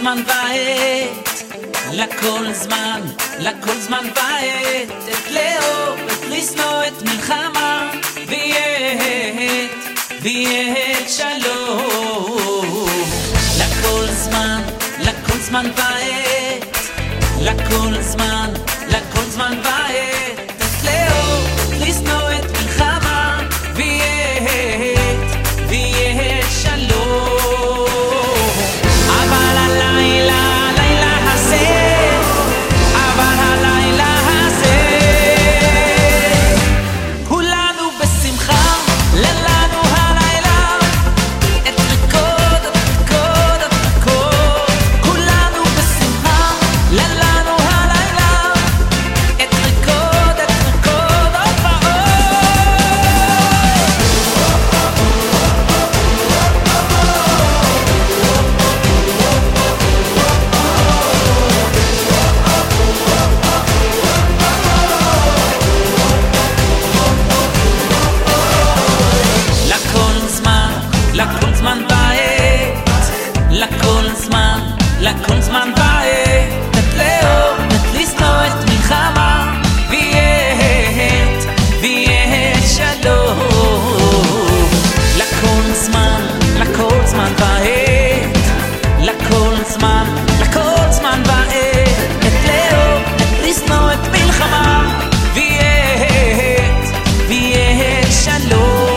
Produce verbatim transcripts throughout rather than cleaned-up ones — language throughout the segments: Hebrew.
זמן ועת, לכל זמן, לכל זמן ועת, את לאהוב, את לשנוא, את מלחמה, ועת, ועת שלום. לכל זמן, לכל זמן ועת, לכל זמן, לכל זמן ועת, את לאהוב, את לשנוא, את מלחמה, ועת, ועת שלום. אבל הלילה, הלילה הזה, אבל הלילה הזה, כולנו בשמחה, לנו הלילה, את ריקוד, את ריקוד, את ריקוד, כולנו בשמחה, לנו הלילה, את ריקוד, את ריקוד, עוד ועוד. לכל זמן ועת, לכל זמן, לכל זמן ועת, את לאהוב, את לשנוא, את מלחמה, ועת, ועת שלום. לכל זמן, לכל זמן ועת, לכל זמן, לכל זמן ועת, את לאהוב, את לשנוא, את מלחמה, ועת, ועת שלום.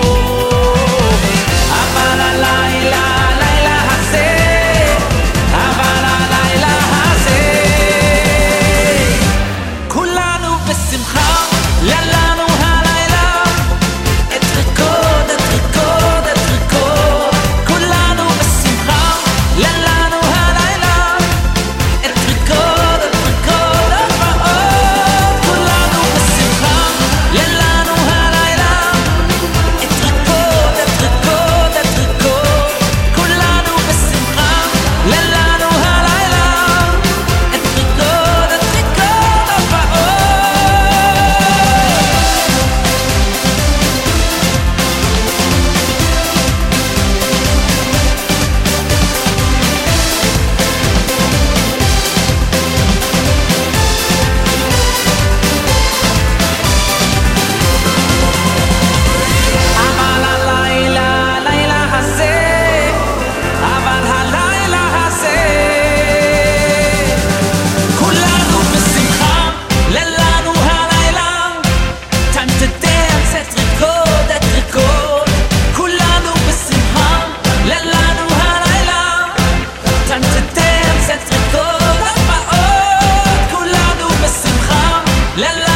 La la